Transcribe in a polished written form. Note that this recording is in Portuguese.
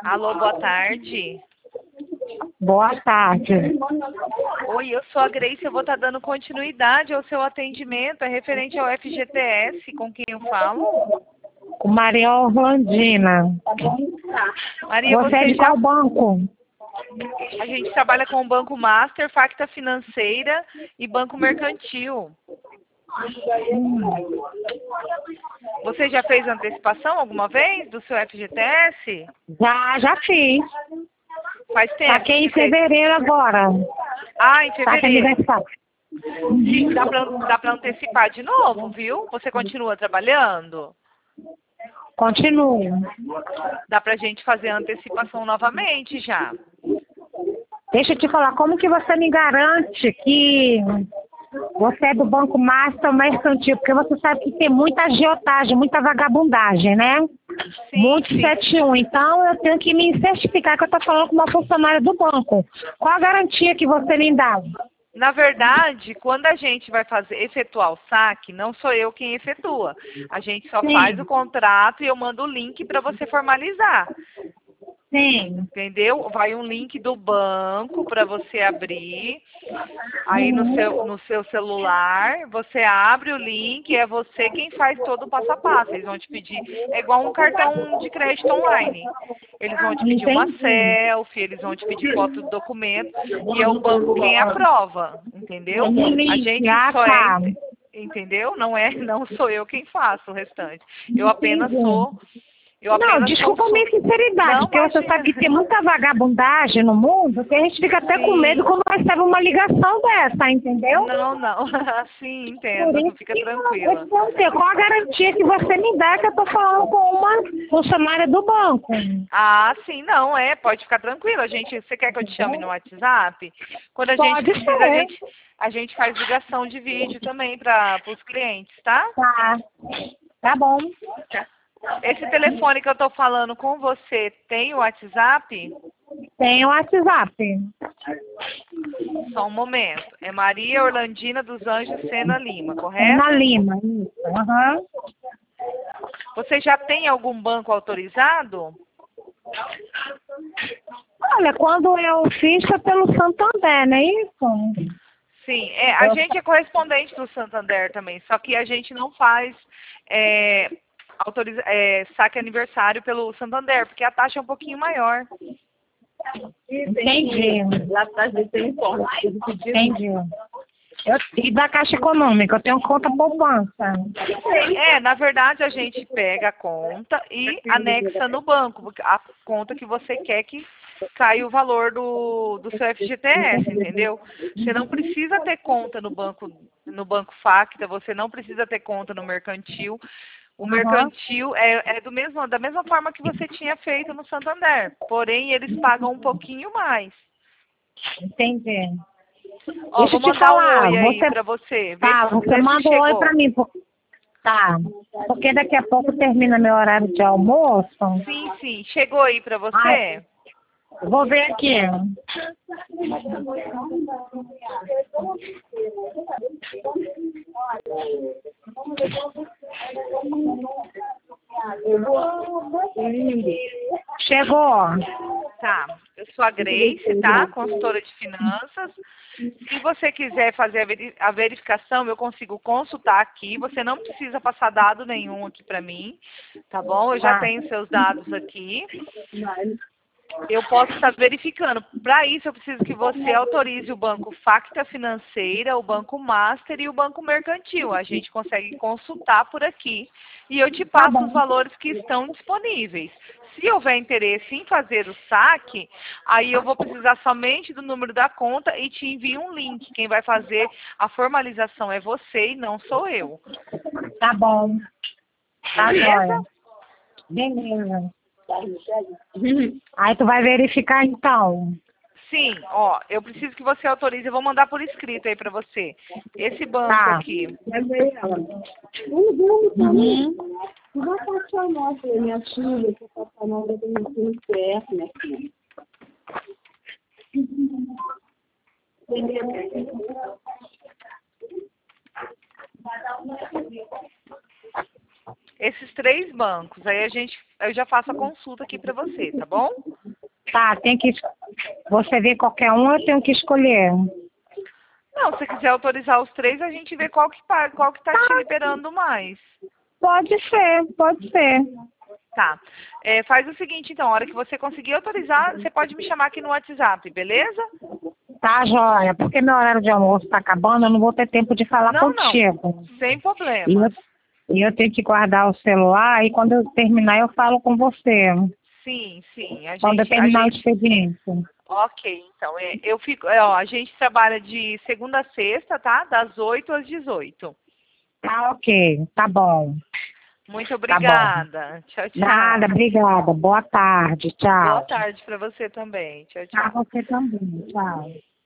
Alô, boa tarde. Boa tarde. Oi, eu sou a Grace, eu vou estar dando continuidade ao seu atendimento, é referente ao FGTS, com quem eu falo? Com Maria Orlandina. Maria, Você é você de já... qual banco? A gente trabalha com o Banco Master, Facta Financeira e Banco Mercantil. Você já fez antecipação alguma vez do seu FGTS? Já fiz. Faz tempo? Saquei em que fez? fevereiro agora. Ah, em Saque fevereiro. aniversário. Sim, dá pra antecipar de novo, viu? Você continua trabalhando? Continuo. Dá pra gente fazer a antecipação novamente já. Deixa eu te falar, como que você me garante que você é do Banco Master ou Mercantil? Porque você sabe que tem muita agiotagem, muita vagabundagem, né? Sim, Muito sim. 71. Então, eu tenho que me certificar que eu estou falando com uma funcionária do banco. Qual a garantia que você me dá? Na verdade, quando a gente vai efetuar o saque, não sou eu quem efetua. A gente só faz o Sim, contrato e eu mando o link para você formalizar. sim. Entendeu? Vai um link do banco para você abrir. Aí Uhum. no seu celular, você abre o link, é você quem faz todo o passo a passo. Eles vão te pedir, é igual um cartão de crédito online. Eles vão te pedir uma Entendi. selfie, eles vão te pedir foto do documento, e é o banco quem aprova, entendeu? Um A link, gente só tá. entendeu? Não sou eu quem faço o restante. Entendi. Eu Não, apenas desculpa a minha sinceridade, não, porque você sabe imagina. que tem muita vagabundagem no mundo, que a gente fica até com medo Sim. quando recebe uma ligação dessa, entendeu? Não, não. Sim, Por entendo. isso Fica que eu tranquila. perguntei, qual a garantia que você me dá que eu estou falando com uma funcionária do banco? Ah, sim, não, pode ficar tranquila. Você quer que eu te chame no WhatsApp? Quando a gente Pode precisa, ser. a gente faz ligação de vídeo também para os clientes, tá? Tá. Tá bom. Esse telefone que eu tô falando com você tem o WhatsApp? Tem o WhatsApp. Só um momento. É Maria Orlandina dos Anjos Sena Lima, Na correto? Lima, isso. Aham. Você já tem algum banco autorizado? Olha, quando eu fiz foi pelo Santander, não é isso? Sim, a gente é correspondente do Santander também, só que a gente não faz é, saque aniversário pelo Santander, porque a taxa é um pouquinho maior. Entendi. Lá atrás tem informe. Entendi. E da Caixa Econômica, eu tenho conta poupança. Na verdade, a gente pega a conta e anexa no banco, a conta que você quer que caia o valor do seu FGTS, entendeu? Você não precisa ter conta no banco Facta, você não precisa ter conta no mercantil. O Aham. mercantil da mesma forma que você tinha feito no Santander, porém eles pagam um pouquinho mais. Entendi. Ó, Deixa vou eu te mandar um falar, oi aí você, pra você, tá, você vê se manda um oi pra chegou. mim. Tá, porque daqui a pouco termina meu horário de almoço. Sim, sim, chegou aí pra Ai, você? vou ver aqui. Chegou. Tá, eu sou a Grace, tá? Consultora de finanças. Se você quiser fazer a verificação, eu consigo consultar aqui. Você não precisa passar dado nenhum aqui para mim, tá bom? Eu já Tá. tenho seus dados aqui. Eu posso estar verificando. Para isso, eu preciso que você autorize o Banco Facta Financeira, o Banco Master e o Banco Mercantil. A gente consegue consultar por aqui e eu te Tá passo os bom. valores que estão disponíveis. Se houver interesse em fazer o saque, aí eu vou precisar somente do número da conta e te envio um link. Quem vai fazer a formalização é você e não sou eu. Tá bom. Tá Beleza? jóia. Beleza. Aí tu vai verificar então. Sim, ó, eu preciso que você autorize, eu vou mandar por escrito aí pra você. Esse banco Tá. aqui, Uhum. Vai passar a nossa, minha filha, que está falando do meu filho perto, né? esses 3 bancos. Aí eu já faço a consulta aqui para você, tá bom? Tá, tem que... Você vê qualquer um, eu tenho que escolher. Não, se você quiser autorizar os 3, a gente vê qual que tá te liberando mais. Pode ser, pode ser. Tá. Faz o seguinte, então, a hora que você conseguir autorizar, você pode me chamar aqui no WhatsApp, beleza? Tá, joia, porque meu horário de almoço tá acabando, eu não vou ter tempo de falar Não, contigo. sem problemas. E eu tenho que guardar o celular e quando eu terminar eu falo com você. Sim. Quando eu terminar o expediente. Ok, então, a gente trabalha de segunda a sexta, tá? Das 8 às 18. Tá, ok, tá bom. Muito Tá bom. obrigada. Tchau, tchau. Nada, obrigada. Boa tarde, Boa tchau. tarde para você também. Tchau, Pra tchau. você também, tchau.